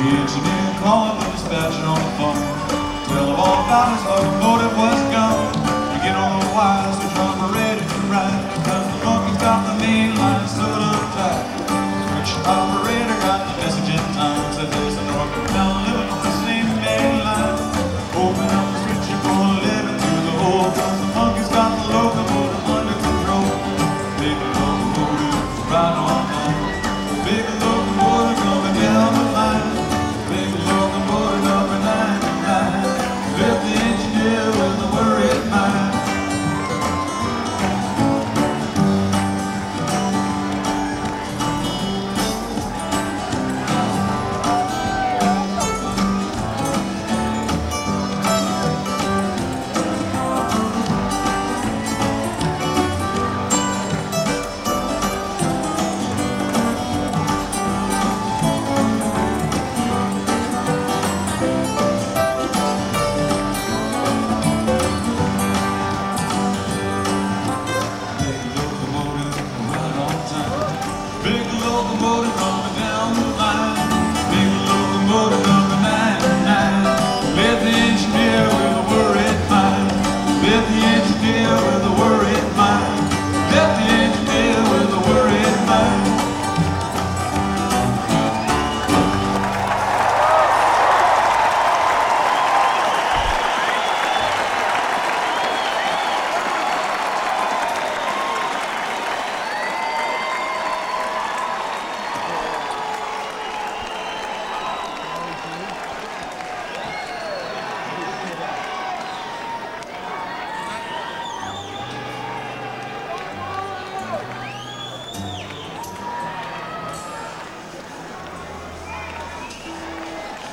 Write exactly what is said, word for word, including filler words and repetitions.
engineer calling the dispatcher on the phone. Tell them all about his locomotive was gone. You get on the wires, switch on the radio to ride, because the monkey's got the main line sewed up tight. Switch operator got the message in time, said there's a Norfolk town living on the same main line. Open up the switch, you're gonna live it through the hole, cause the monkey's got the locomotive under control. Take the locomotive right on.